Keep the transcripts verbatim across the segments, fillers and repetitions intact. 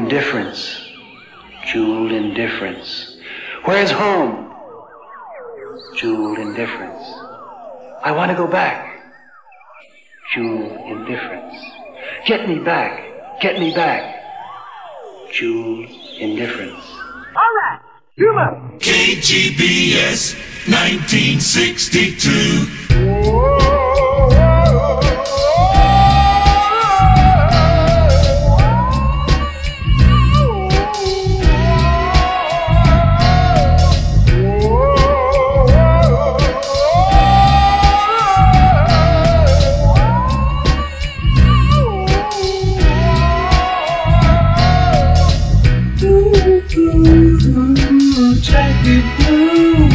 indifference, jeweled indifference. Where's home? Jeweled indifference. I want to go back. Jeweled indifference. Get me back. Get me back. Jeweled indifference. All right, Cuba. K G B S nineteen sixty-two. Jackie Blue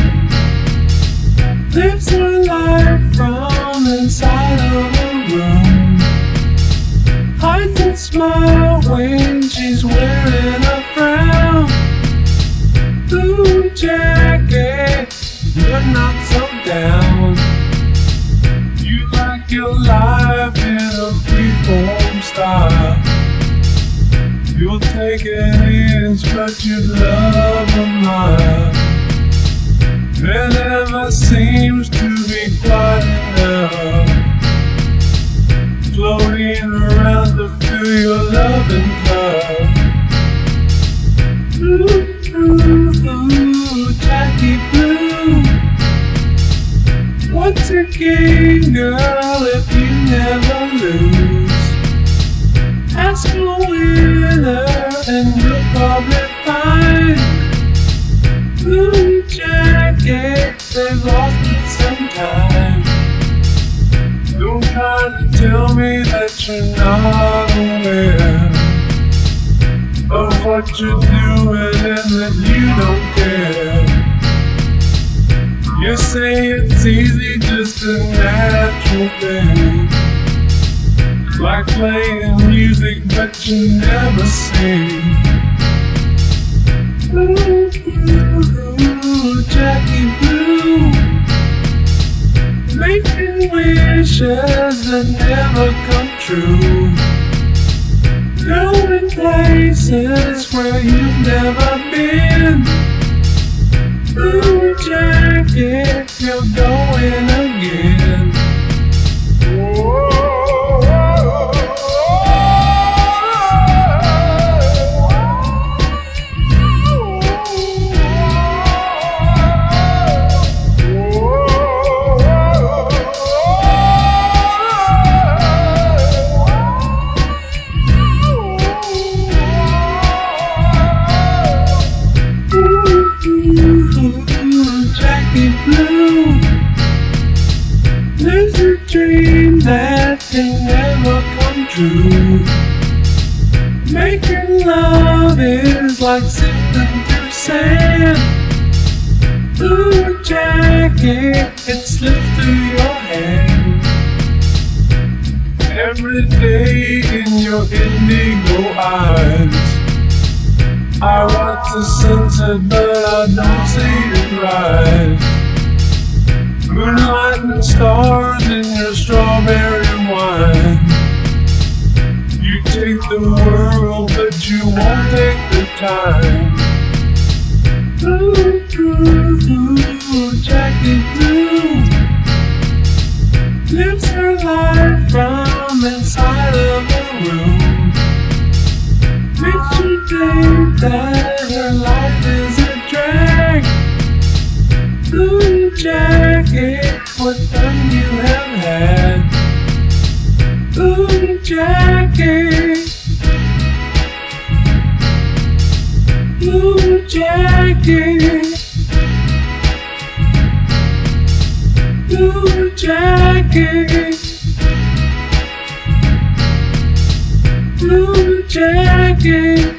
lives her life from inside of a room. Hides and smile when she's wearing a frown. Blue jacket, you're not so down. You like your life in a freeform style. You'll take an inch, but you love a mile. There never seems to be quite enough. Floating around to fill your loving cup. Blue, blue, blue, Jackie Blue. What's a game, girl, if you never lose? Ask a winner and you'll probably find Blue jacket, they've lost it sometime. Don't try to tell me that you're not aware of what you're doing and that you don't care. You say it's easy, just a natural thing. Like playing music but you never sing. Blue, blue, blue, Jackie Blue. Making wishes that never come true. Going places where you've never been. Blue jacket, you're going again. Jackie Blue lives a dream that can never come true. Making love is like sifting through sand. Blue jacket, it slips through your hand. Every day in your indigo eyes, I watch the sunset, but I don't see it rise. Moonlight and stars in your strawberry wine. You take the world, but you won't take the time. Blue, blue, blue, Jackie Blue lives her life from inside of a room. Makes you think that her life is a drag. Blue jacket, what fun you have had. Blue jacket, blue jacket, blue jacket, blue jacket.